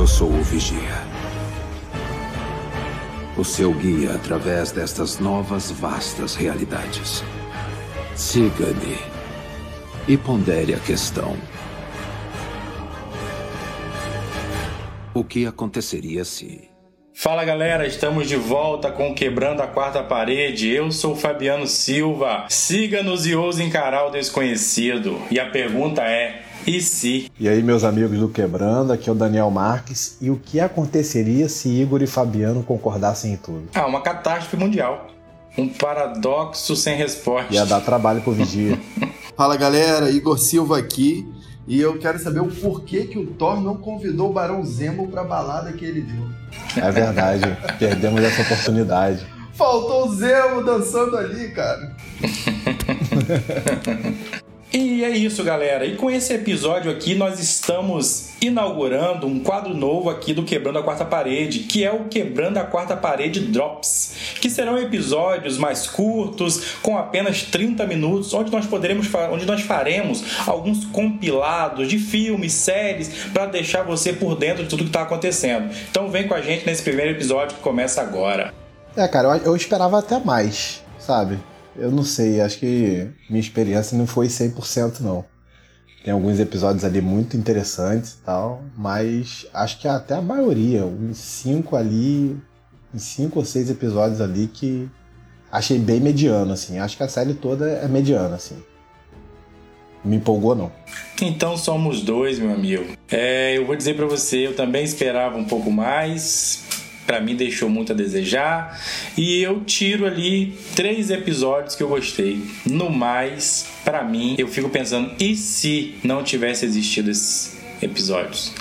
sou o Vigia. O seu guia através destas novas vastas realidades. Siga-me e pondere a questão. O que aconteceria se... Fala galera, estamos de volta com Quebrando a Quarta Parede. Eu sou o Fabiano Silva. Siga-nos e ouse encarar o desconhecido. E a pergunta é, e se? E aí meus amigos do Quebrando, aqui é o Daniel Marques. E o que aconteceria se Igor e Fabiano concordassem em tudo? Uma catástrofe mundial. Um paradoxo sem resposta. Ia dar trabalho pro Vigia. Fala galera, Igor Silva aqui. E eu quero saber o porquê que o Thor não convidou o Barão Zemo pra balada que ele deu. É verdade, perdemos essa oportunidade. Faltou o Zemo dançando ali, cara. E é isso, galera. E com esse episódio aqui, nós estamos inaugurando um quadro novo aqui do Quebrando a Quarta Parede, que é o Quebrando a Quarta Parede Drops, que serão episódios mais curtos, com apenas 30 minutos, onde nós faremos alguns compilados de filmes, séries, para deixar você por dentro de tudo que está acontecendo. Então vem com a gente nesse primeiro episódio que começa agora. Cara, eu esperava até mais, sabe? Eu não sei, acho que minha experiência não foi 100% não. Tem alguns episódios ali muito interessantes e tal, mas acho que até a maioria, uns 5 ou 6 episódios ali que achei bem mediano, assim. Acho que a série toda é mediana, assim. Não me empolgou, não. Então somos dois, meu amigo. Eu vou dizer pra você, eu também esperava um pouco mais. Pra mim deixou muito a desejar. E eu tiro ali 3 episódios que eu gostei. No mais, pra mim, eu fico pensando, e se não tivesse existido esses episódios?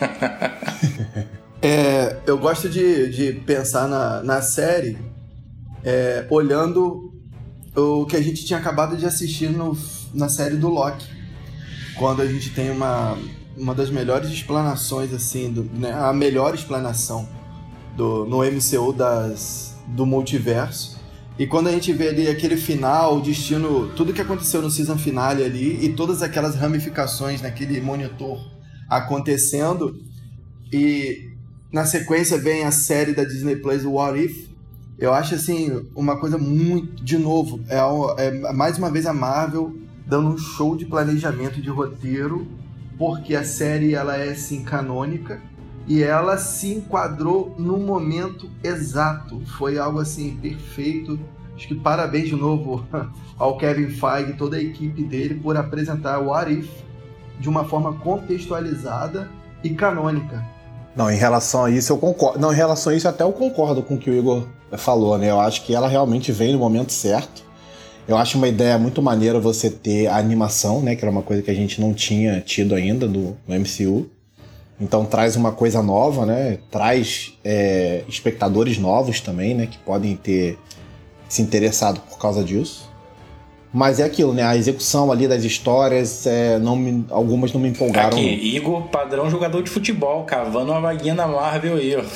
Eu gosto de pensar na série olhando o que a gente tinha acabado de assistir na série do Loki. Quando a gente tem uma das melhores explanações, assim, a melhor explanação no MCU do multiverso. E quando a gente vê ali aquele final, o destino, tudo que aconteceu no season finale ali e todas aquelas ramificações naquele monitor acontecendo, e na sequência vem a série da Disney Plus, What If, eu acho assim uma coisa muito, de novo, mais uma vez a Marvel dando um show de planejamento de roteiro, porque a série ela é assim canônica e ela se enquadrou no momento exato. Foi algo assim perfeito. Acho que parabéns de novo ao Kevin Feige e toda a equipe dele por apresentar o What If de uma forma contextualizada e canônica. Não, em relação a isso eu concordo. Não, em relação a isso até eu concordo com o que o Igor falou, né? Eu acho que ela realmente vem no momento certo. Eu acho uma ideia muito maneira você ter a animação, né? Que era uma coisa que a gente não tinha tido ainda no MCU. Então traz uma coisa nova, né? Traz espectadores novos também, né? Que podem ter se interessado por causa disso. Mas é aquilo, né? A execução ali das histórias, algumas não me empolgaram. Aqui, Igor, padrão jogador de futebol, cavando uma vaguinha na Marvel aí, ó.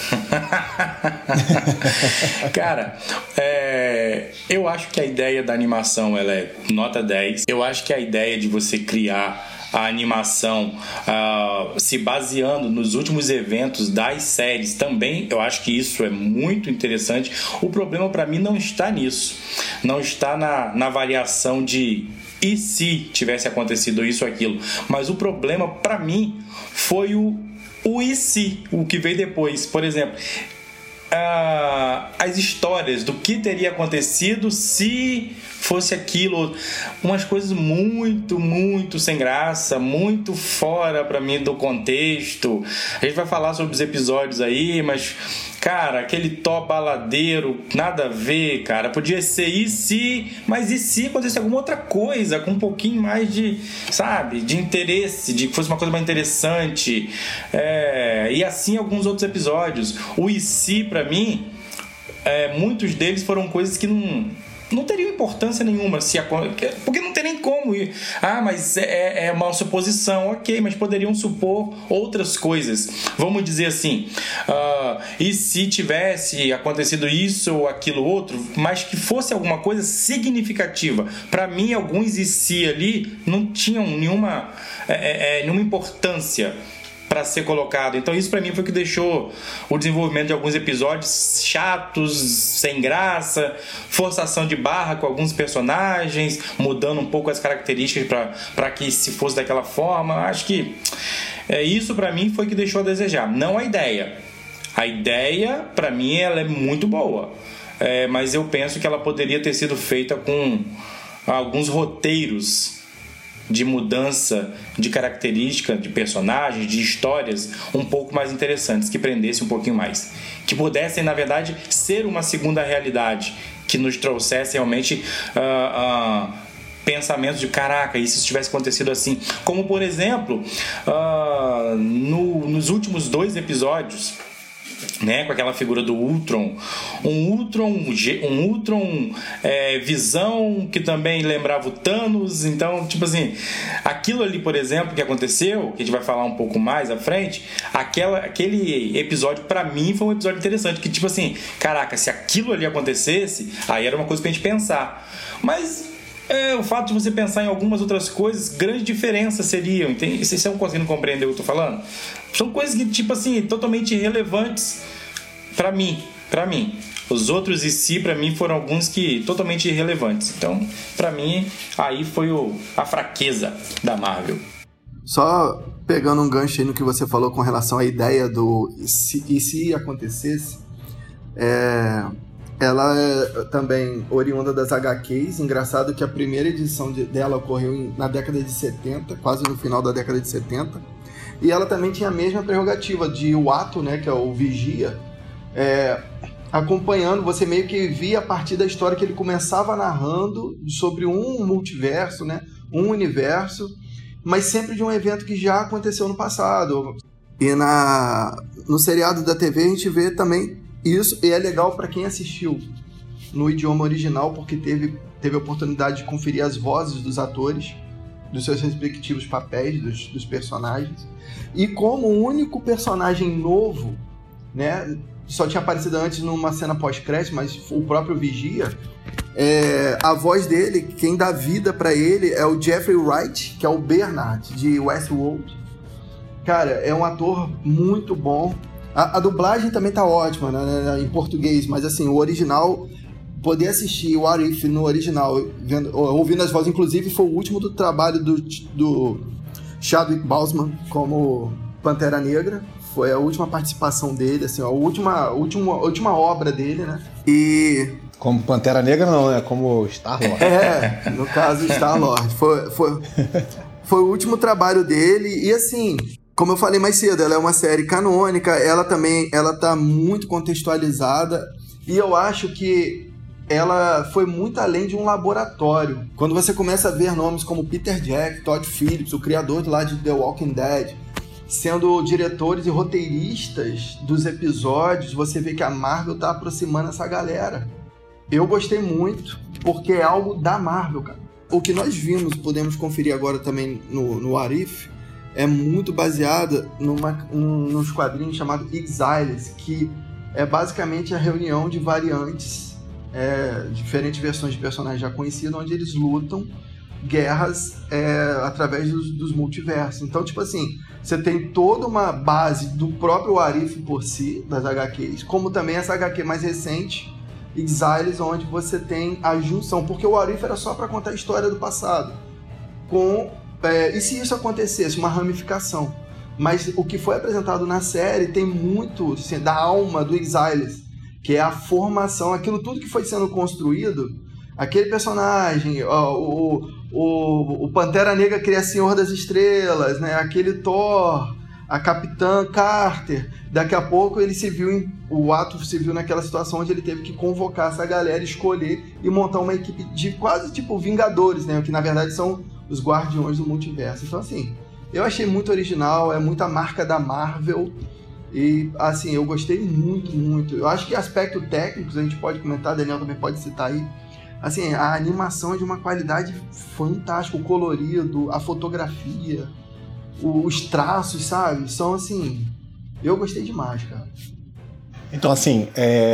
Cara, eu acho que a ideia da animação, ela é nota 10. Eu acho que a ideia de você criar a animação se baseando nos últimos eventos das séries também, eu acho que isso é muito interessante. O problema para mim não está nisso, não está na variação de e se tivesse acontecido isso ou aquilo, mas o problema para mim foi o e se, o que veio depois. Por exemplo, as histórias do que teria acontecido se fosse aquilo, umas coisas muito, muito sem graça, muito fora pra mim do contexto. A gente vai falar sobre os episódios aí, mas cara, aquele Thor baladeiro, nada a ver, cara. Podia ser e se acontecesse alguma outra coisa, com um pouquinho mais de, sabe, de interesse, de que fosse uma coisa mais interessante. E assim alguns outros episódios. O e se, pra mim, muitos deles foram coisas que não teriam importância nenhuma, porque não tem nem como ir. Mas é uma suposição, ok, mas poderiam supor outras coisas. Vamos dizer assim, e se tivesse acontecido isso ou aquilo outro, mas que fosse alguma coisa significativa. Para mim, alguns e se ali não tinham nenhuma importância para ser colocado. Então isso para mim foi o que deixou o desenvolvimento de alguns episódios chatos, sem graça, forçação de barra com alguns personagens, mudando um pouco as características para que se fosse daquela forma. Acho que isso para mim foi o que deixou a desejar, não a ideia. A ideia, para mim, ela é muito boa, mas eu penso que ela poderia ter sido feita com alguns roteiros de mudança de característica, de personagens, de histórias um pouco mais interessantes, que prendessem um pouquinho mais, que pudessem, na verdade, ser uma segunda realidade, que nos trouxesse realmente pensamentos de caraca, e se tivesse acontecido assim, como por exemplo nos últimos 2 episódios, né, com aquela figura do Ultron, um Ultron visão que também lembrava o Thanos. Então, tipo assim, aquilo ali, por exemplo, que aconteceu, que a gente vai falar um pouco mais à frente, aquele episódio pra mim foi um episódio interessante, que tipo assim, caraca, se aquilo ali acontecesse, aí era uma coisa pra gente pensar. Mas o fato de você pensar em algumas outras coisas, grande diferença seriam, entende? Vocês estão conseguindo compreender o que eu tô falando? São coisas que, tipo assim, totalmente irrelevantes pra mim. Os outros em si, pra mim, foram alguns que totalmente irrelevantes. Então, pra mim, aí foi a fraqueza da Marvel. Só pegando um gancho aí no que você falou com relação à ideia do e se acontecesse, ela é também oriunda das HQs. Engraçado que a primeira edição dela ocorreu na década de 70, quase no final da década de 70. E ela também tinha a mesma prerrogativa de o ato, né, que é o vigia, acompanhando, você meio que via a partir da história que ele começava narrando sobre um multiverso, né, um universo, mas sempre de um evento que já aconteceu no passado. E no seriado da TV a gente vê também isso, e é legal para quem assistiu no idioma original, porque teve a oportunidade de conferir as vozes dos atores, dos seus respectivos papéis, dos personagens. E como o único personagem novo, né, só tinha aparecido antes numa cena pós-crédito, mas o próprio Vigia, a voz dele, quem dá vida pra ele é o Jeffrey Wright, que é o Bernard de Westworld. Cara, é um ator muito bom. A dublagem também tá ótima, né, em português, mas assim, o original, poder assistir o What If no original, ouvindo as vozes, inclusive foi o último do trabalho do Chadwick Boseman como Pantera Negra, foi a última participação dele, assim, a última obra dele, né? E como Pantera Negra não, né? Como Star-Lord. No caso Star-Lord. Foi o último trabalho dele e assim, como eu falei mais cedo, ela é uma série canônica, ela tá muito contextualizada e eu acho que ela foi muito além de um laboratório. Quando você começa a ver nomes como Peter Jackson, Todd Phillips, o criador lá de The Walking Dead, sendo diretores e roteiristas dos episódios, você vê que a Marvel tá aproximando essa galera. Eu gostei muito, porque é algo da Marvel, cara. O que nós vimos, podemos conferir agora também no What If, é muito baseado nos quadrinhos chamados Exiles, que é basicamente a reunião de variantes, diferentes versões de personagens já conhecidos, onde eles lutam guerras através dos multiversos. Então, tipo assim, você tem toda uma base do próprio What If por si, das HQs, como também essa HQ mais recente, Exiles, onde você tem a junção, porque o What If era só para contar a história do passado, e se isso acontecesse, uma ramificação. Mas o que foi apresentado na série tem muito assim, da alma do Exiles, que é a formação, aquilo tudo que foi sendo construído, aquele personagem, o Pantera Negra cria Senhor das Estrelas, né? Aquele Thor, a Capitã Carter, daqui a pouco o ato se viu naquela situação onde ele teve que convocar essa galera, escolher e montar uma equipe de quase tipo Vingadores, né? Que na verdade são os Guardiões do Multiverso. Então assim, eu achei muito original, é muita marca da Marvel. E, assim, eu gostei muito, muito. Eu acho que aspecto técnico, a gente pode comentar, Daniel também pode citar aí. Assim, a animação é de uma qualidade fantástica, o colorido, a fotografia, os traços, sabe? São, assim, eu gostei demais, cara. Então, assim,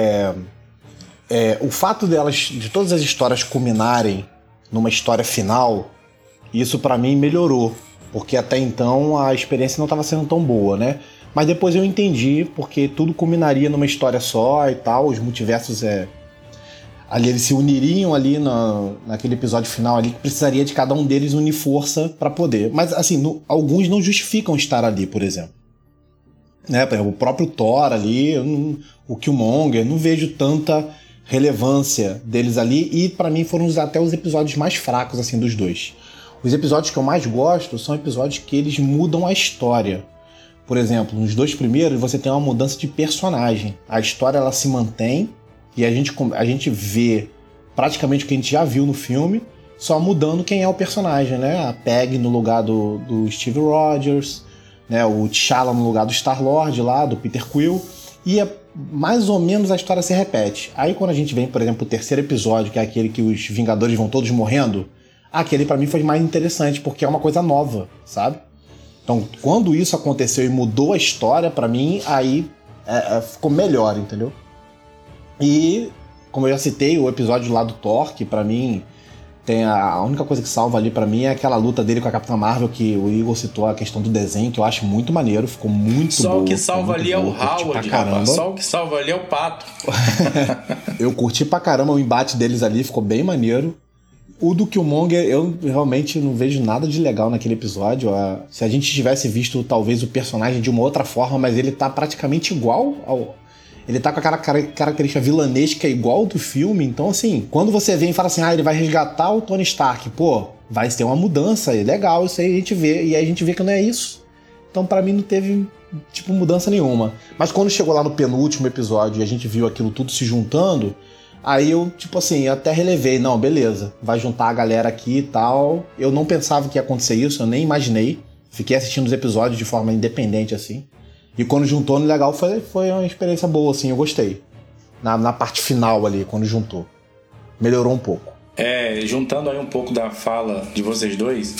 o fato de todas as histórias culminarem numa história final, isso pra mim melhorou. Porque até então a experiência não estava sendo tão boa, né? Mas depois eu entendi, porque tudo culminaria numa história só e tal, os multiversos ali eles se uniriam ali naquele episódio final ali, que precisaria de cada um deles unir força para poder. Mas assim, alguns não justificam estar ali, por exemplo. Né? Por exemplo, o próprio Thor ali, o Killmonger, não vejo tanta relevância deles ali, e para mim foram até os episódios mais fracos assim dos dois. Os episódios que eu mais gosto são episódios que eles mudam a história. Por exemplo, nos 2 primeiros você tem uma mudança de personagem. A história ela se mantém e a gente vê praticamente o que a gente já viu no filme, só mudando quem é o personagem, né? A Peg no lugar do Steve Rogers, né? O T'Challa no lugar do Star-Lord lá, do Peter Quill, e mais ou menos a história se repete. Aí quando a gente vem, por exemplo, o 3º episódio, que é aquele que os Vingadores vão todos morrendo, aquele pra mim foi mais interessante, porque é uma coisa nova, sabe? Então, quando isso aconteceu e mudou a história, pra mim, aí ficou melhor, entendeu? E, como eu já citei, o episódio lá do Thor, que pra mim tem a única coisa que salva ali pra mim é aquela luta dele com a Capitã Marvel, que o Igor citou a questão do desenho, que eu acho muito maneiro, ficou muito bom. Só o que salva ali é o Howard, rapaz. Só o que salva ali é o Pato. Eu curti pra caramba o embate deles ali, ficou bem maneiro. O do Killmonger, eu realmente não vejo nada de legal naquele episódio. Se a gente tivesse visto, talvez, o personagem de uma outra forma, mas ele tá praticamente igual ao... Ele tá com aquela característica vilanesca igual do filme. Então, assim, quando você vem e fala assim, ele vai resgatar o Tony Stark, pô, vai ter uma mudança, é legal, isso aí a gente vê. E aí a gente vê que não é isso. Então, pra mim, não teve, mudança nenhuma. Mas quando chegou lá no penúltimo episódio e a gente viu aquilo tudo se juntando... Aí eu, até relevei, não, beleza, vai juntar a galera aqui e tal. Eu não pensava que ia acontecer isso, eu nem imaginei. Fiquei assistindo os episódios de forma independente, assim. E quando juntou no legal, foi uma experiência boa, assim, eu gostei. Na parte final ali, quando juntou. Melhorou um pouco. Juntando aí um pouco da fala de vocês dois,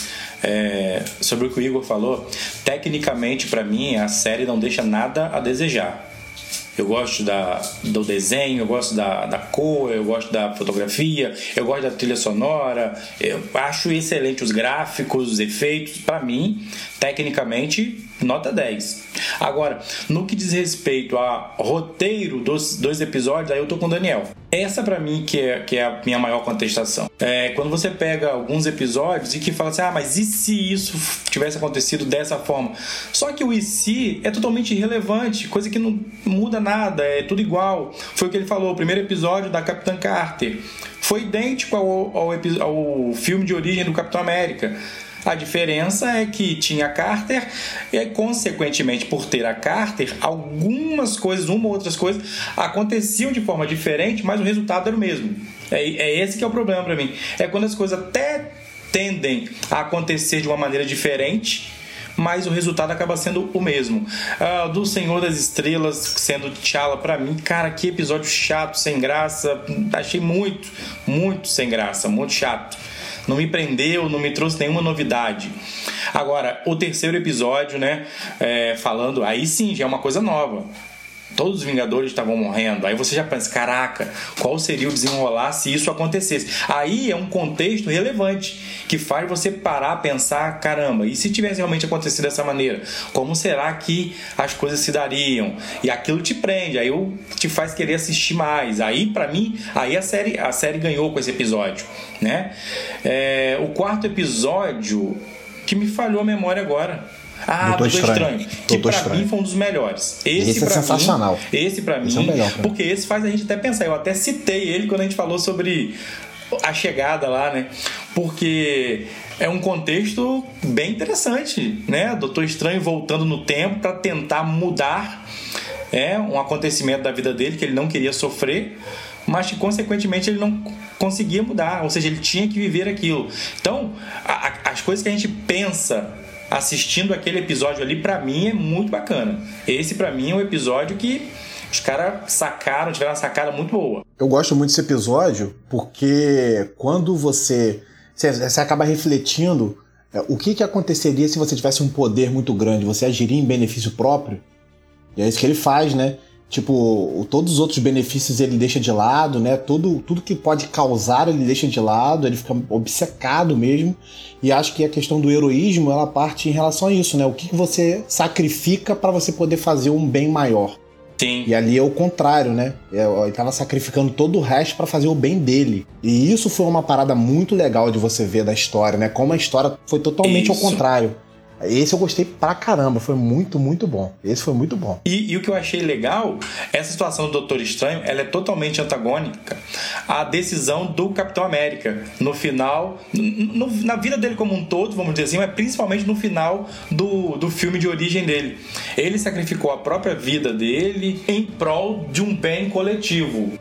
sobre o que o Igor falou, tecnicamente, pra mim, a série não deixa nada a desejar. Eu gosto do desenho, eu gosto da cor, eu gosto da fotografia, eu gosto da trilha sonora, eu acho excelente os gráficos, os efeitos. Para mim, tecnicamente, nota 10. Agora, no que diz respeito a roteiro dos 2 episódios, aí eu tô com o Daniel. Essa pra mim que é a minha maior contestação. Quando você pega alguns episódios e que fala assim, mas e se isso tivesse acontecido dessa forma? Só que o e se é totalmente irrelevante, coisa que não muda nada, é tudo igual. Foi o que ele falou, o primeiro episódio da Capitã Carter foi idêntico ao filme de origem do Capitão América. A diferença é que tinha a Carter e, consequentemente, por ter a Carter, algumas coisas, outras coisas, aconteciam de forma diferente, mas o resultado era o mesmo. Esse que é o problema para mim. É quando as coisas até tendem a acontecer de uma maneira diferente, mas o resultado acaba sendo o mesmo. Do Senhor das Estrelas sendo T'Challa, pra mim, cara, que episódio chato, sem graça. Achei muito, muito sem graça, muito chato. Não me prendeu, não me trouxe nenhuma novidade. Agora, o 3º episódio, né, falando, aí sim, já é uma coisa nova. Todos os Vingadores estavam morrendo. Aí você já pensa, caraca, qual seria o desenrolar se isso acontecesse? Aí é um contexto relevante que faz você parar a pensar, caramba, e se tivesse realmente acontecido dessa maneira? Como será que as coisas se dariam? E aquilo te prende, aí te faz querer assistir mais. Aí, pra mim, aí a série ganhou com esse episódio, né? O 4º episódio, que me falhou a memória agora. Doutor Estranho. Que pra mim foi um dos melhores. Esse é sensacional. Esse pra mim, é o melhor, porque esse faz a gente até pensar. Eu até citei ele quando a gente falou sobre a chegada lá, né? Porque é um contexto bem interessante, né? Doutor Estranho voltando no tempo pra tentar mudar um acontecimento da vida dele que ele não queria sofrer, mas que consequentemente ele não conseguia mudar, ou seja, ele tinha que viver aquilo. Então, as coisas que a gente pensa assistindo aquele episódio ali, pra mim, é muito bacana. Esse, pra mim, é um episódio que os caras tiveram uma sacada muito boa. Eu gosto muito desse episódio porque quando você acaba refletindo o que aconteceria se você tivesse um poder muito grande, você agiria em benefício próprio? E é isso que ele faz, né? Tipo, todos os outros benefícios ele deixa de lado, né? Tudo que pode causar ele deixa de lado, ele fica obcecado mesmo. E acho que a questão do heroísmo, ela parte em relação a isso, né? O que você sacrifica para você poder fazer um bem maior. Sim. E ali é o contrário, né? Ele tava sacrificando todo o resto para fazer o bem dele. E isso foi uma parada muito legal de você ver da história, né? Como a história foi totalmente ao contrário. Esse eu gostei pra caramba, foi muito, muito bom. Esse foi muito bom. E o que eu achei legal, essa situação do Doutor Estranho, ela é totalmente antagônica à decisão do Capitão América. No final, na vida dele como um todo, vamos dizer assim, mas principalmente no final do filme de origem dele. Ele sacrificou a própria vida dele em prol de um bem coletivo.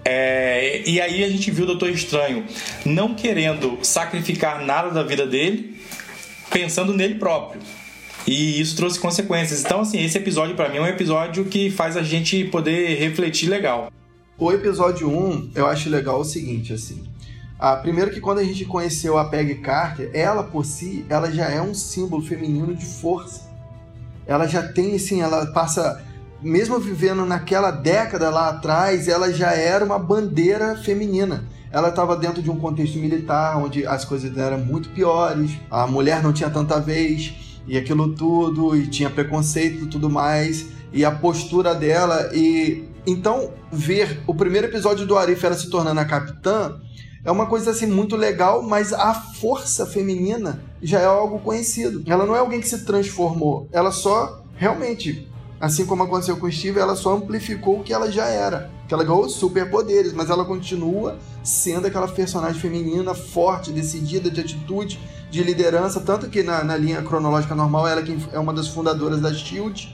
E aí a gente viu o Doutor Estranho não querendo sacrificar nada da vida dele, pensando nele próprio. E isso trouxe consequências. Então, assim, esse episódio pra mim é um episódio que faz a gente poder refletir legal. O episódio 1, eu acho legal o seguinte, assim. Primeiro que quando a gente conheceu a Peggy Carter, ela por si, ela já é um símbolo feminino de força. Ela já tem, assim, ela passa... Mesmo vivendo naquela década lá atrás, ela já era uma bandeira feminina. Ela estava dentro de um contexto militar, onde as coisas eram muito piores, a mulher não tinha tanta vez, e aquilo tudo, e tinha preconceito e tudo mais, e a postura dela, e... Então, ver o primeiro episódio do Arif, ela se tornando a capitã, é uma coisa assim muito legal, mas a força feminina já é algo conhecido. Ela não é alguém que se transformou, ela só, realmente, assim como aconteceu com o Steve, ela só amplificou o que ela já era. Que ela ganhou superpoderes, mas ela continua sendo aquela personagem feminina forte, decidida, de atitude, de liderança, tanto que na linha cronológica normal ela é uma das fundadoras da S.H.I.E.L.D.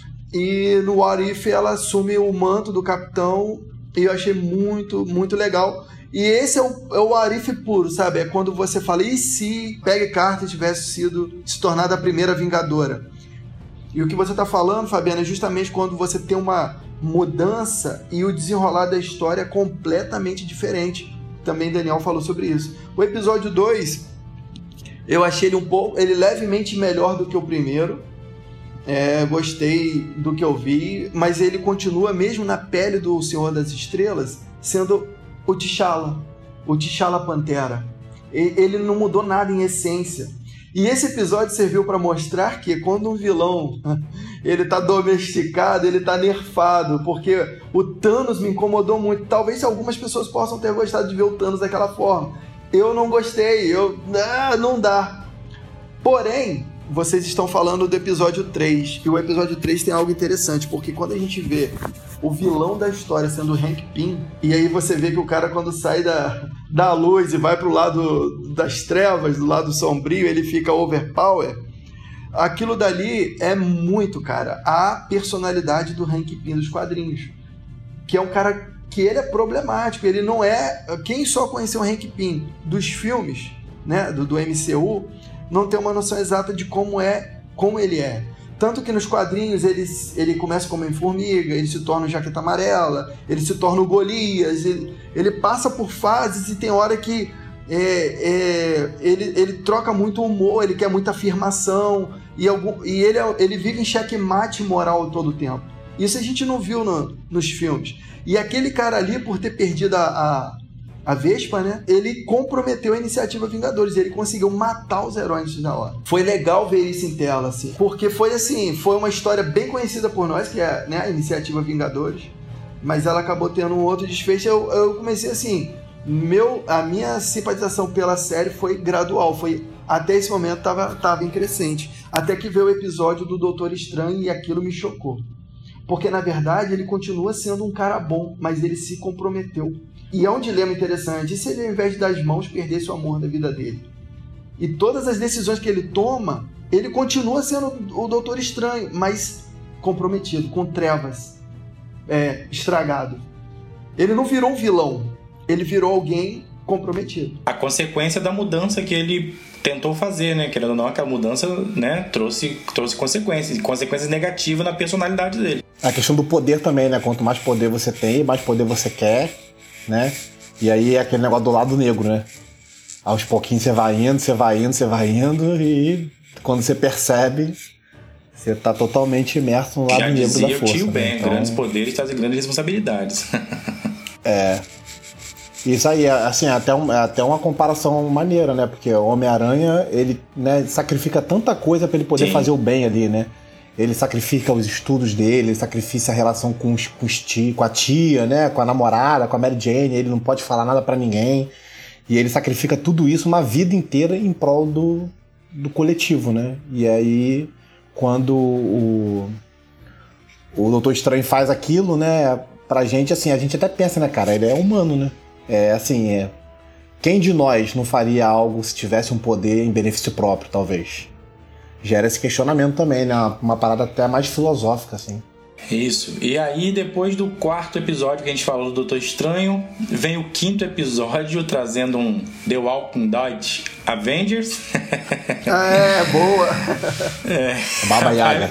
E no What If ela assume o manto do capitão, e eu achei muito, muito legal. E esse é o What If puro, sabe? É quando você fala, e se Peggy Carter tivesse se tornado a primeira Vingadora? E o que você está falando, Fabiana, é justamente quando você tem uma mudança e o desenrolar da história é completamente diferente. Também Daniel falou sobre isso. O episódio 2, eu achei ele levemente melhor do que o primeiro. Gostei do que eu vi, mas ele continua, mesmo na pele do Senhor das Estrelas, sendo o T'Challa Pantera. Ele não mudou nada em essência. E esse episódio serviu para mostrar que quando um vilão ele tá domesticado, ele tá nerfado, porque o Thanos me incomodou muito. Talvez algumas pessoas possam ter gostado de ver o Thanos daquela forma. Eu não gostei, não dá. Porém, vocês estão falando do episódio 3, e o episódio 3 tem algo interessante, porque quando a gente vê o vilão da história sendo o Hank Pym, e aí você vê que o cara, quando sai da luz e vai pro lado das trevas, do lado sombrio, ele fica overpower. Aquilo dali é muito, cara, a personalidade do Hank Pym dos quadrinhos, que é um cara que ele é problemático, ele não é... Quem só conheceu o Hank Pym dos filmes, né, do MCU, não tem uma noção exata de como ele é. Tanto que nos quadrinhos ele começa como Homem-Formiga, ele se torna o Jaqueta Amarela, ele se torna o Golias, ele passa por fases e tem hora que ele troca muito humor, ele quer muita afirmação, e ele vive em xeque-mate moral todo o tempo. Isso a gente não viu nos filmes. E aquele cara ali, por ter perdido a Vespa, né? Ele comprometeu a iniciativa Vingadores. Ele conseguiu matar os heróis antes da hora. Foi legal ver isso em tela, assim. Porque foi uma história bem conhecida por nós, que é, né, a iniciativa Vingadores. Mas ela acabou tendo um outro desfecho. Eu comecei assim... A minha simpatização pela série foi gradual. Até esse momento tava em crescente. Até que veio o episódio do Doutor Estranho e aquilo me chocou. Porque, na verdade, ele continua sendo um cara bom, mas ele se comprometeu. E é um dilema interessante. E se ele, ao invés de dar as mãos, perdesse o amor da vida dele? E todas as decisões que ele toma, ele continua sendo o Doutor Estranho, mas comprometido, com trevas, estragado. Ele não virou um vilão, ele virou alguém comprometido. A consequência da mudança que ele tentou fazer, né? Querendo ou não, aquela mudança, né, trouxe consequências negativas na personalidade dele. A questão do poder também, né? Quanto mais poder você tem, mais poder você quer, né? E aí é aquele negócio do lado negro, né? Aos pouquinhos você vai indo, e quando você percebe, Você tá totalmente imerso no lado Já negro dizia da força. o tio né? Ben, Então, grandes poderes trazem grandes responsabilidades. Isso aí, assim, é até uma comparação maneira, né? Porque o Homem-Aranha, ele, né, sacrifica tanta coisa pra ele poder Sim. fazer o bem ali, né? Ele sacrifica os estudos dele, ele sacrifica a relação com a tia, né? Com a namorada, com a Mary Jane, ele não pode falar nada pra ninguém. E ele sacrifica tudo isso uma vida inteira em prol do coletivo, né? E aí, quando o Doutor Estranho faz aquilo, né? Pra gente, assim, a gente até pensa, né, cara? Ele é humano, né? Quem de nós não faria algo se tivesse um poder em benefício próprio, talvez? Gera esse questionamento também, né? Uma parada até mais filosófica, assim. Isso. E aí, depois do 4º episódio que a gente falou do Doutor Estranho, vem o 5º episódio trazendo um The Walking Dead Avengers. Boa! Baba Yaga.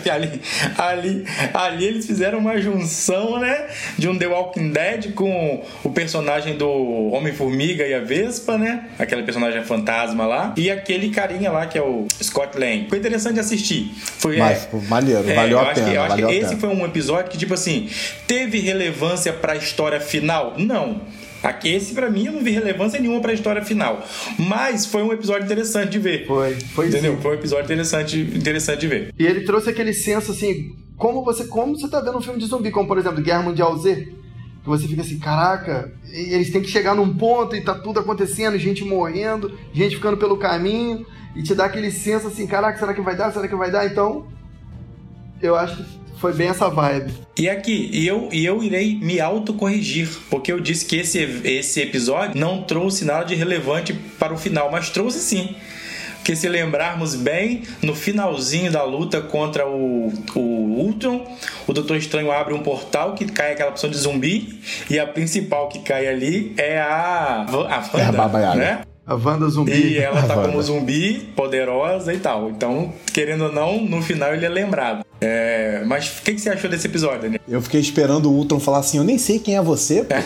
Ali eles fizeram uma junção, né? De um The Walking Dead com o personagem do Homem-Formiga e a Vespa, né? Aquele personagem fantasma lá. E aquele carinha lá que é o Scott Lang. Foi interessante de assistir. Maneiro, valeu a pena. Eu acho que esse foi um episódio que, tipo assim, teve relevância pra história final? Não. Esse, pra mim, eu não vi relevância nenhuma pra história final. Mas foi um episódio interessante de ver. Foi entendeu? Sim. Foi um episódio interessante de ver. E ele trouxe aquele senso, assim, como você tá vendo um filme de zumbi, como, por exemplo, Guerra Mundial Z, que você fica assim, caraca, eles têm que chegar num ponto e tá tudo acontecendo, gente morrendo, gente ficando pelo caminho, e te dá aquele senso assim, caraca, será que vai dar? Será que vai dar? Então, eu acho que foi bem essa vibe. E aqui, eu irei me autocorrigir, porque eu disse que esse episódio não trouxe nada de relevante para o final, mas trouxe sim. Porque se lembrarmos bem, no finalzinho da luta contra o Ultron, o Doutor Estranho abre um portal que cai aquela opção de zumbi, e a principal que cai ali é a Wanda, a Baba Yaga. né? A Wanda zumbi. E ela tá como zumbi, poderosa e tal. Então, querendo ou não, no final ele é lembrado. Mas o que você achou desse episódio, Daniel? Eu fiquei esperando o Ultron falar assim, eu nem sei quem é você, pô.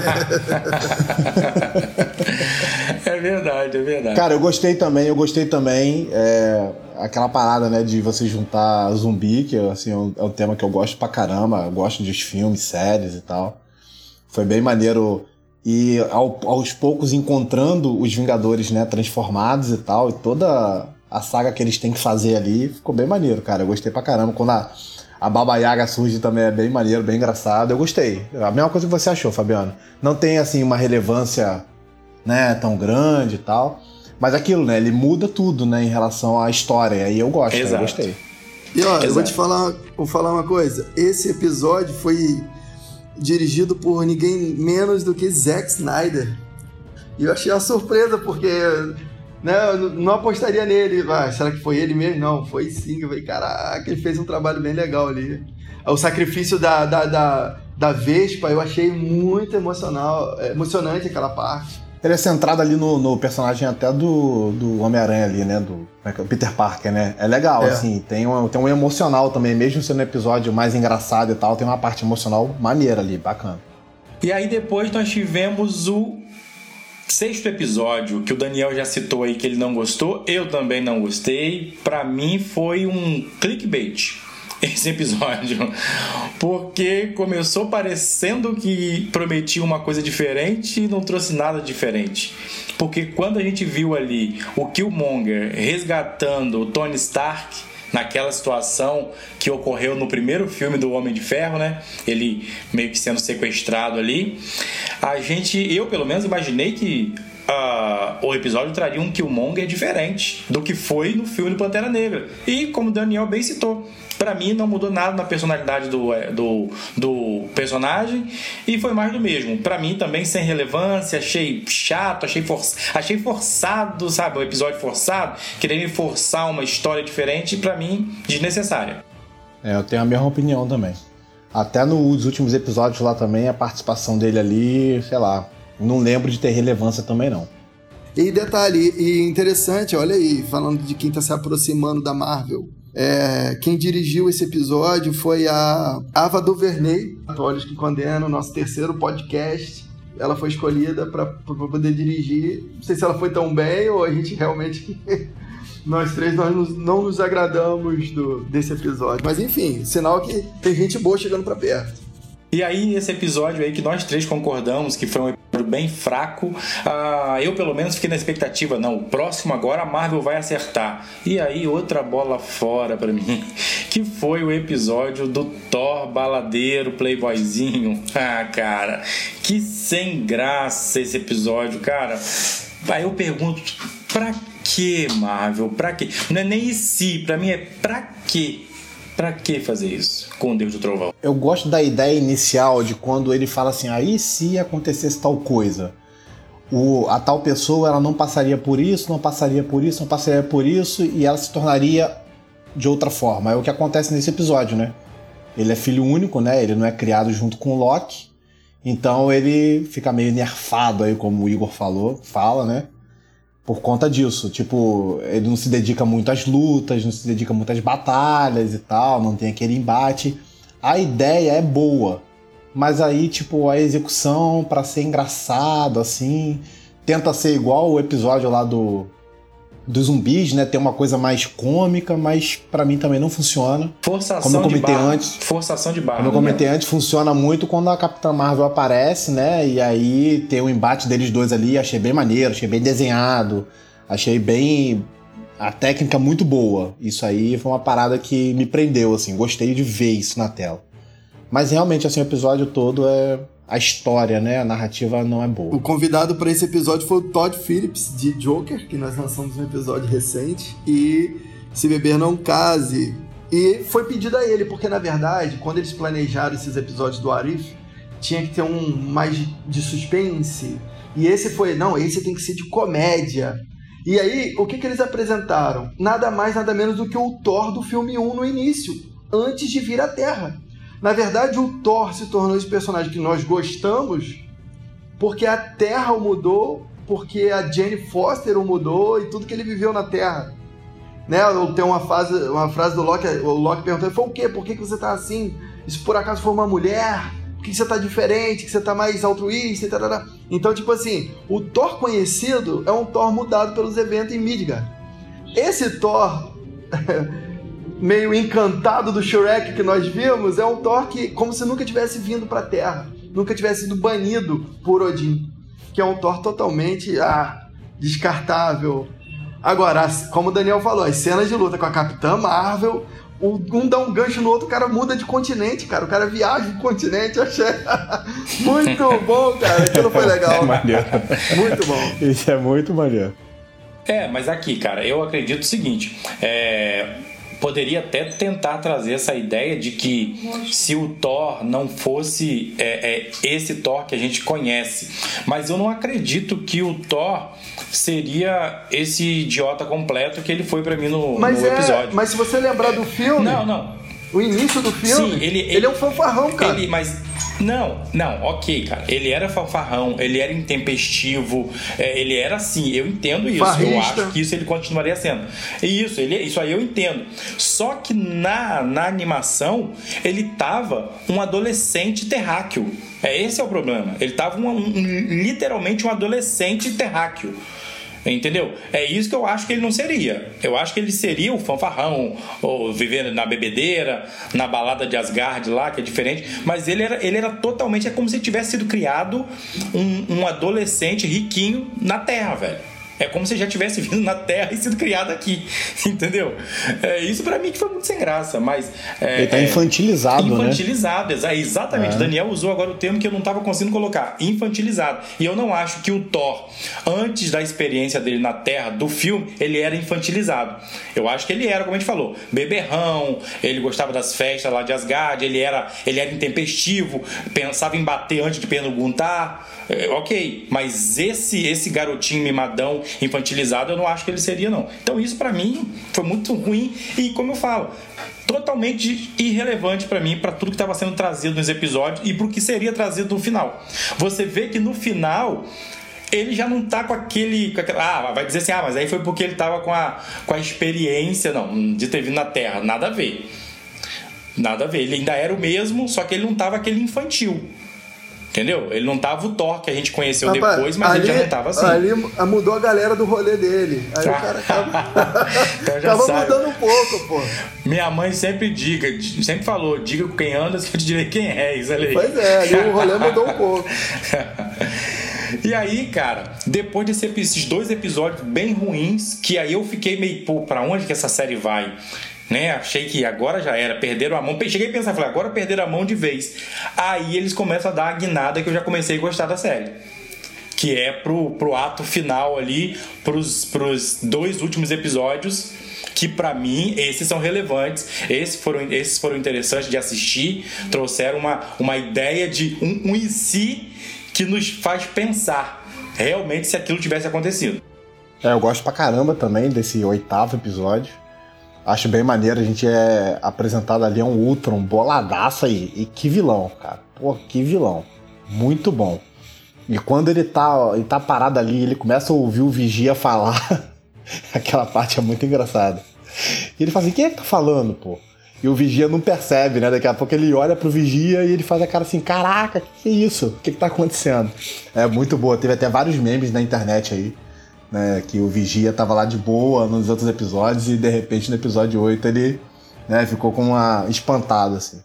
É verdade. Cara, eu gostei também. Aquela parada, né, de você juntar zumbi, que assim, é um tema que eu gosto pra caramba. Eu gosto de filmes, séries e tal. Foi bem maneiro. E aos poucos encontrando os Vingadores, né, transformados e tal. E toda a saga que eles têm que fazer ali ficou bem maneiro, cara. Eu gostei pra caramba. Quando a Baba Yaga surge também é bem maneiro, bem engraçado. Eu gostei. A mesma coisa que você achou, Fabiano. Não tem, assim, uma relevância, né, tão grande e tal. Mas aquilo, né, ele muda tudo, né, em relação à história. E eu gosto, né, eu gostei. E ó, eu vou falar uma coisa. Esse episódio foi dirigido por ninguém menos do que Zack Snyder. E eu achei uma surpresa, porque, né, eu não apostaria nele. Será que foi ele mesmo? Não, foi sim. Eu falei, caraca, ele fez um trabalho bem legal ali. O sacrifício da Vespa, eu achei muito emocionante aquela parte. Ele é centrado ali no personagem até do Homem-Aranha ali, né? Do Peter Parker, né? É legal, assim. Tem um emocional também, mesmo sendo um episódio mais engraçado e tal, tem uma parte emocional maneira ali, bacana. E aí depois nós tivemos o 6º episódio, que o Daniel já citou aí que ele não gostou, eu também não gostei. Pra mim foi um clickbait esse episódio, porque começou parecendo que prometia uma coisa diferente e não trouxe nada diferente. Porque quando a gente viu ali o Killmonger resgatando o Tony Stark naquela situação que ocorreu no primeiro filme do Homem de Ferro, né? Ele meio que sendo sequestrado ali, eu pelo menos imaginei que o episódio traria um Killmonger diferente do que foi no filme do Pantera Negra. E como o Daniel bem citou, pra mim não mudou nada na personalidade do personagem e foi mais do mesmo. Pra mim também sem relevância, achei chato, achei forçado, sabe? Um episódio forçado, querendo forçar uma história diferente, pra mim desnecessária. Eu tenho a mesma opinião também. Até nos últimos episódios lá também, a participação dele ali, sei lá, não lembro de ter relevância também não. E detalhe, e interessante, olha aí, falando de quem tá se aproximando da Marvel, quem dirigiu esse episódio foi a Ava DuVernay, Olhos que Condenam, nosso 3º podcast. Ela foi escolhida para poder dirigir. Não sei se ela foi tão bem ou a gente realmente Nós três não nos agradamos desse episódio. Mas enfim, sinal que tem gente boa chegando pra perto. E aí, esse episódio aí que nós três concordamos que foi um episódio bem fraco, eu pelo menos fiquei na expectativa, não, o próximo agora a Marvel vai acertar. E aí, outra bola fora pra mim, que foi o episódio do Thor baladeiro, playboyzinho. Cara, que sem graça esse episódio, cara. Aí eu pergunto, pra que, Marvel? Pra que? Não é nem e se, pra mim é pra quê? Pra que fazer isso com o Deus do Trovão? Eu gosto da ideia inicial de quando ele fala assim, aí se acontecesse tal coisa, a tal pessoa ela não passaria por isso, não passaria por isso, não passaria por isso, e ela se tornaria de outra forma. É o que acontece nesse episódio, né? Ele é filho único, né? Ele não é criado junto com o Loki, então ele fica meio nerfado aí, como o Igor fala, né? Por conta disso, tipo, ele não se dedica muito às lutas, não se dedica muito às batalhas e tal, não tem aquele embate. A ideia é boa, mas aí, tipo, a execução, pra ser engraçado, assim, tenta ser igual o episódio lá dos zumbis, né? Tem uma coisa mais cômica, mas pra mim também não funciona. Forçação de barra. Como eu comentei antes, funciona muito quando a Capitã Marvel aparece, né? E aí tem o embate deles dois ali, achei bem maneiro, achei bem desenhado, achei bem... a técnica muito boa. Isso aí foi uma parada que me prendeu, assim, gostei de ver isso na tela. Mas realmente, assim, o episódio todo é... a história, né? A narrativa não é boa. O convidado para esse episódio foi o Todd Phillips, de Joker, que nós lançamos um episódio recente, e Se Beber Não Case. E foi pedido a ele, porque na verdade, quando eles planejaram esses episódios do Arif, tinha que ter um mais de suspense. E esse foi, não, esse tem que ser de comédia. E aí, o que eles apresentaram? Nada mais, nada menos do que o Thor do filme 1 no início, antes de vir à Terra. Na verdade, o Thor se tornou esse personagem que nós gostamos porque a Terra o mudou, porque a Jane Foster o mudou e tudo que ele viveu na Terra. Né? Tem uma frase do Loki, o Loki perguntando, foi o quê? Por que você tá assim? E se por acaso for uma mulher? Por que você tá diferente? Que você tá mais altruísta? E tal. Então, tipo assim, o Thor conhecido é um Thor mudado pelos eventos em Midgard. Esse Thor... meio encantado do Shrek que nós vimos, é um Thor que, como se nunca tivesse vindo pra Terra, nunca tivesse sido banido por Odin, que é um Thor totalmente descartável. Agora, como o Daniel falou, as cenas de luta com a Capitã Marvel, um dá um gancho no outro, o cara muda de continente, cara, o cara viaja de continente, eu achei muito bom, cara, aquilo foi legal. Muito bom. Isso é muito maneiro. Mas aqui, cara, eu acredito o seguinte, poderia até tentar trazer essa ideia de que se o Thor não fosse esse Thor que a gente conhece, mas eu não acredito que o Thor seria esse idiota completo que ele foi pra mim no episódio. Mas se você lembrar do filme... Não. O início do filme, sim, ele é um fanfarrão, cara. Não, ok, cara. Ele era fanfarrão, ele era intempestivo, ele era assim, eu entendo isso. Farrista. Eu acho que isso ele continuaria sendo. Isso aí eu entendo. Só que na animação, ele tava um adolescente terráqueo. Esse é o problema. Ele tava literalmente um adolescente terráqueo. Entendeu? É isso que eu acho que ele não seria. Eu acho que ele seria o fanfarrão, ou vivendo na bebedeira, na balada de Asgard lá, que é diferente. Mas ele era totalmente... É como se tivesse sido criado um adolescente riquinho na Terra, velho. É como se já tivesse vindo na Terra e sido criado aqui. Entendeu? Isso pra mim que foi muito sem graça, mas... ele tá infantilizado, né? Infantilizado, exatamente. Daniel usou agora o termo que eu não tava conseguindo colocar. Infantilizado. E eu não acho que o Thor, antes da experiência dele na Terra, do filme, ele era infantilizado. Eu acho que ele era, como a gente falou, beberrão, ele gostava das festas lá de Asgard, ele era intempestivo, pensava em bater antes de perguntar. Ok, mas esse garotinho mimadão, infantilizado, eu não acho que ele seria, não. Então isso pra mim foi muito ruim e, como eu falo, totalmente irrelevante pra mim, pra tudo que estava sendo trazido nos episódios e pro que seria trazido no final. Você vê que no final ele já não tá com aquele vai dizer assim, mas aí foi porque ele tava com a experiência, não, de ter vindo na Terra. Nada a ver, ele ainda era o mesmo, só que ele não tava aquele infantil. Entendeu? Ele não tava o Thor que a gente conheceu depois, mas ele já não tava assim. Ali mudou a galera do rolê dele. Aí o cara acaba mudando um pouco, pô. Minha mãe sempre falou, diga com quem anda, que eu te direi quem é, isso ali. Pois é, ali o rolê mudou um pouco. E aí, cara, depois desses 2 episódios bem ruins, que aí eu fiquei meio, pô, pra onde que essa série vai? Né? Achei que agora já era, perderam a mão. Cheguei a pensar, falei, agora perderam a mão de vez. Aí eles começam a dar a guinada que eu já comecei a gostar da série. Que é pro ato final ali, pros 2 últimos episódios, que pra mim, esses são relevantes, esses foram interessantes de assistir, trouxeram uma ideia de um e si que nos faz pensar realmente se aquilo tivesse acontecido. Eu gosto pra caramba também desse 8º episódio. Acho bem maneiro, a gente é apresentado ali a um Ultron boladaço aí. E que vilão, cara. Pô, que vilão. Muito bom. E quando ele tá parado ali, ele começa a ouvir o Vigia falar. Aquela parte é muito engraçada. E ele fala assim, quem é que tá falando, pô? E o Vigia não percebe, né? Daqui a pouco ele olha pro Vigia e ele faz a cara assim, caraca, que é isso? O que tá acontecendo? É muito boa. Teve até vários memes na internet aí. Né, que o Vigia tava lá de boa nos outros episódios e de repente no episódio 8 ele, né, ficou com uma espantado assim.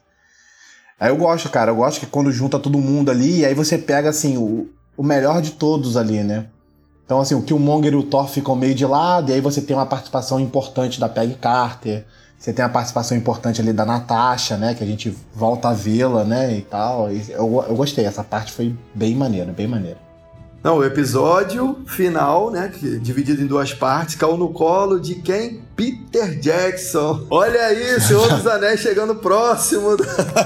Aí eu gosto, cara, eu gosto que quando junta todo mundo ali e aí você pega assim o melhor de todos ali, né? Então assim, o Killmonger e o Thor ficam meio de lado e aí você tem uma participação importante da Peggy Carter, você tem a participação importante ali da Natasha, né, que a gente volta a vê-la, né, e tal. E eu gostei, essa parte foi bem maneira, bem maneira. Não, o episódio final, né, dividido em 2 partes, caiu no colo de quem? Peter Jackson. Olha aí, Senhor dos Anéis chegando próximo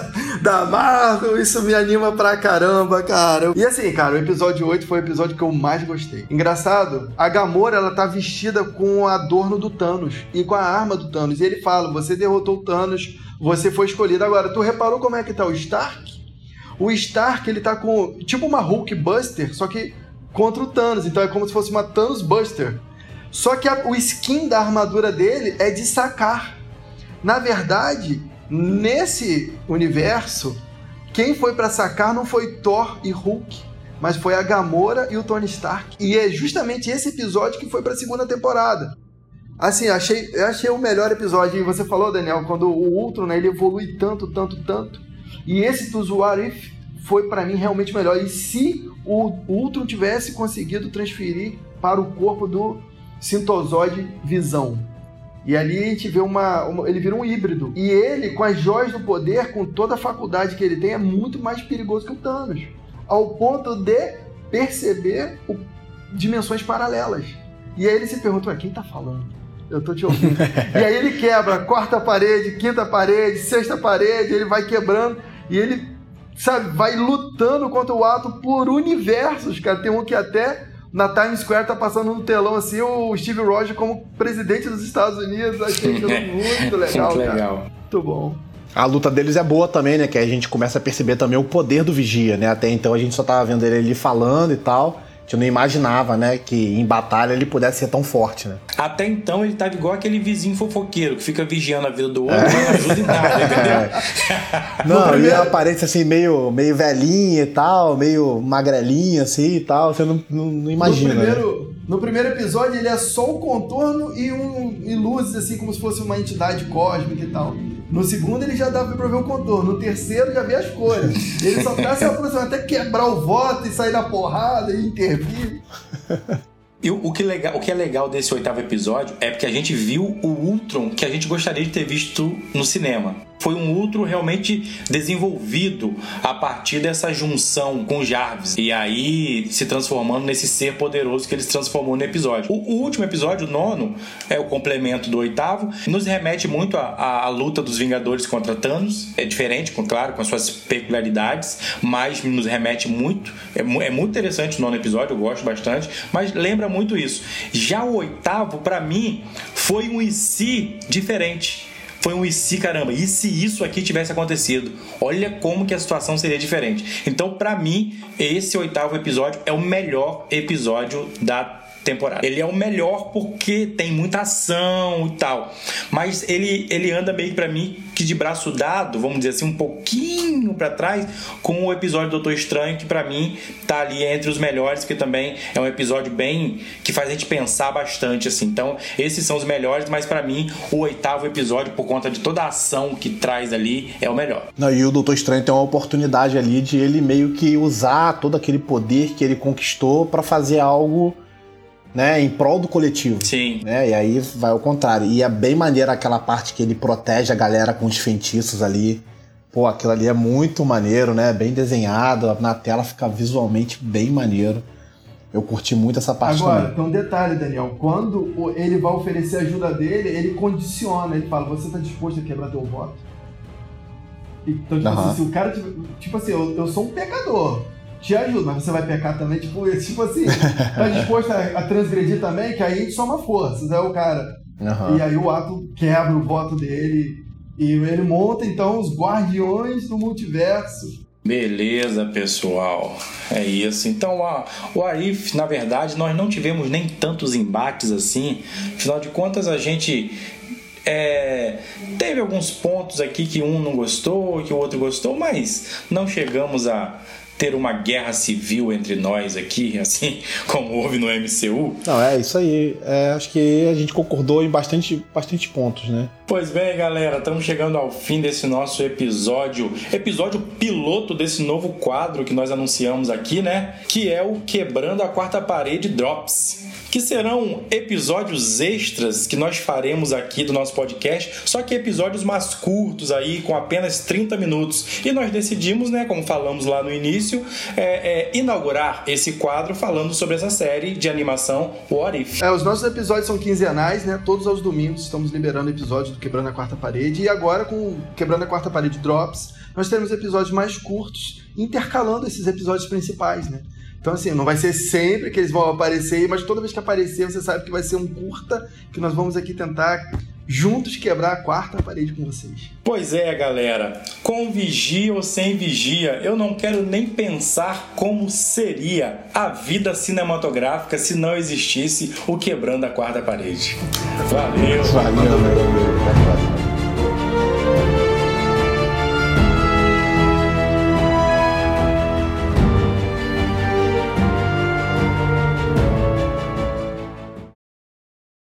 da Marvel, isso me anima pra caramba, cara. E assim, cara, o episódio 8 foi o episódio que eu mais gostei. Engraçado, a Gamora, ela tá vestida com o adorno do Thanos e com a arma do Thanos. E ele fala, você derrotou o Thanos, você foi escolhido. Agora, tu reparou como é que tá o Stark? O Stark, ele tá com tipo uma Hulk Buster, só que contra o Thanos, então é como se fosse uma Thanos Buster. Só que o skin da armadura dele é de Sakaar. Na verdade, nesse universo, quem foi pra Sakaar não foi Thor e Hulk, mas foi a Gamora e o Tony Stark. E é justamente esse episódio que foi pra 2ª temporada. Assim, eu achei o melhor episódio. E você falou, Daniel, quando o Ultron, né, ele evolui tanto. E esse do What If foi pra mim realmente melhor. E se o Ultron tivesse conseguido transferir para o corpo do Sintozoide Visão. E ali a gente vê ele vira um híbrido. E ele, com as joias do poder, com toda a faculdade que ele tem, é muito mais perigoso que o Thanos. Ao ponto de perceber dimensões paralelas. E aí ele se pergunta, quem tá falando? Eu tô te ouvindo. E aí ele quebra 4ª parede, 5ª parede, 6ª parede, ele vai quebrando e ele, sabe, vai lutando contra o ato por universos, cara. Tem um que até na Times Square tá passando no telão assim o Steve Rogers como presidente dos Estados Unidos. Achei aquilo muito legal, muito cara. Legal. Muito bom. A luta deles é boa também, né? Que aí a gente começa a perceber também o poder do Vigia, né? Até então a gente só tava vendo ele ali falando e tal. A gente não imaginava, né, que em batalha ele pudesse ser tão forte, né? Até então ele tava igual aquele vizinho fofoqueiro que fica vigiando a vida do outro e não ajuda em nada, entendeu? Não, e a aparência assim, meio velhinha e tal, meio magrelinha assim e tal, você não imagina. No primeiro episódio ele é só o contorno e luzes assim, como se fosse uma entidade cósmica e tal. No segundo ele já dá pra ver o contorno, no terceiro já vê as cores. Ele só tá se aproximando até quebrar o voto e sair na porrada e intervir. E o que é legal desse 8º episódio é porque a gente viu o Ultron que a gente gostaria de ter visto no cinema. Foi um Ultron realmente desenvolvido a partir dessa junção com Jarvis. E aí se transformando nesse ser poderoso que ele se transformou no episódio. O último episódio, o 9º, é o complemento do 8º. Nos remete muito à luta dos Vingadores contra Thanos. É diferente, claro, com as suas peculiaridades, mas nos remete muito. É muito interessante o 9º episódio, eu gosto bastante. Mas lembra muito isso. Já o 8º, pra mim, foi um e se diferente. Foi um e se, caramba, e se isso aqui tivesse acontecido? Olha como que a situação seria diferente. Então, pra mim, esse 8º episódio é o melhor episódio da temporada. Ele é o melhor porque tem muita ação e tal, mas ele anda meio pra mim que de braço dado, vamos dizer assim, um pouquinho pra trás com o episódio do Doutor Estranho, que pra mim tá ali entre os melhores, porque também é um episódio bem que faz a gente pensar bastante assim. Então esses são os melhores, mas pra mim o 8º episódio, por conta de toda a ação que traz ali, é o melhor. Não, e o Doutor Estranho tem uma oportunidade ali de ele meio que usar todo aquele poder que ele conquistou pra fazer algo, né, em prol do coletivo. Sim. Né? E aí vai ao contrário. E é bem maneiro aquela parte que ele protege a galera com os feitiços ali. Pô, aquilo ali é muito maneiro, né? Bem desenhado, na tela fica visualmente bem maneiro. Eu curti muito essa parte também. Agora, tem um detalhe, Daniel. Quando ele vai oferecer a ajuda dele, ele condiciona. Ele fala, você tá disposto a quebrar teu voto? Então, tipo assim, se o cara... Tipo assim, eu sou um pecador. Te ajudo, mas você vai pecar também, tipo assim, tá disposto a transgredir também, que aí a gente soma forças, é o cara. E aí o Ato quebra o voto dele, e ele monta, então, os Guardiões do Multiverso. Beleza, pessoal, é isso. Então, o Arif, na verdade, nós não tivemos nem tantos embates assim, afinal de contas a gente... teve alguns pontos aqui que um não gostou, que o outro gostou, mas não chegamos a ter uma guerra civil entre nós aqui, assim como houve no MCU. Não, é isso aí. Acho que a gente concordou em bastante pontos, né? Pois bem, galera, estamos chegando ao fim desse nosso episódio piloto desse novo quadro que nós anunciamos aqui, né? Que é o Quebrando a Quarta Parede Drops, que serão episódios extras que nós faremos aqui do nosso podcast, só que episódios mais curtos aí, com apenas 30 minutos. E nós decidimos, né, como falamos lá no início, inaugurar esse quadro falando sobre essa série de animação What If. Os nossos episódios são quinzenais, né? Todos aos domingos estamos liberando episódios do Quebrando a Quarta Parede. E agora, com Quebrando a Quarta Parede Drops, nós teremos episódios mais curtos, intercalando esses episódios principais, né? Então, assim, não vai ser sempre que eles vão aparecer, mas toda vez que aparecer, você sabe que vai ser um curta, que nós vamos aqui tentar juntos quebrar a quarta parede com vocês. Pois é, galera. Com vigia ou sem vigia, eu não quero nem pensar como seria a vida cinematográfica se não existisse o Quebrando a Quarta Parede. Valeu! Valeu.